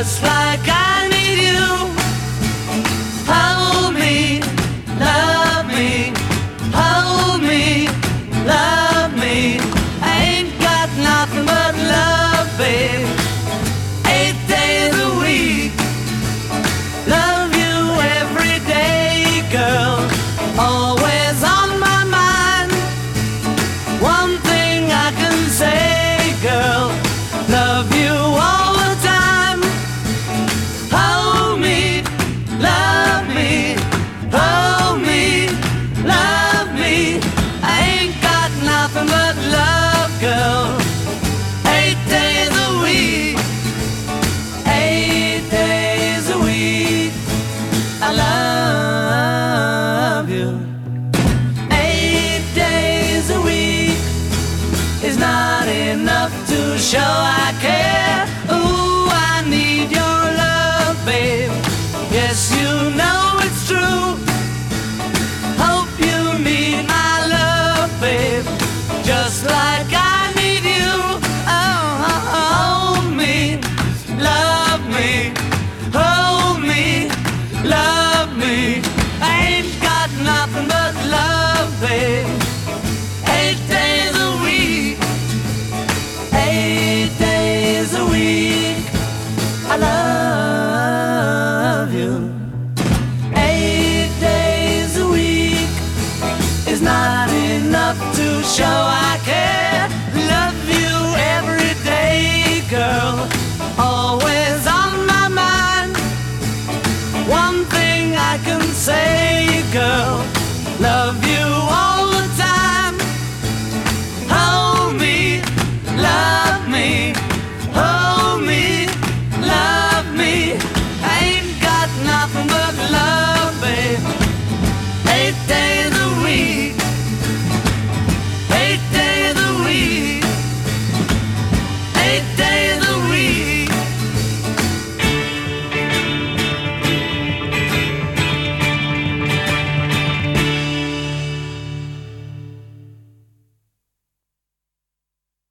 just like I need you. Hold me, love me, hold me, love me. I ain't got nothing but love, babe. 8 days a week, love you every day, girl. Always on my mind. One thing I can say, girl, love you all the time. Hold me, love me, hold me, love me. I ain't got nothing but love, girl. 8 days a week, 8 days a week, I love you. 8 days a week is not enough to show I care. Ooh, I need your love, babe. Yes, you know it's true. Hope you need my love, babe, just like I need you. Oh, hold me, love me, hold me, love me. I ain't got nothing but love, babe. 8 days a week, 8 days a week.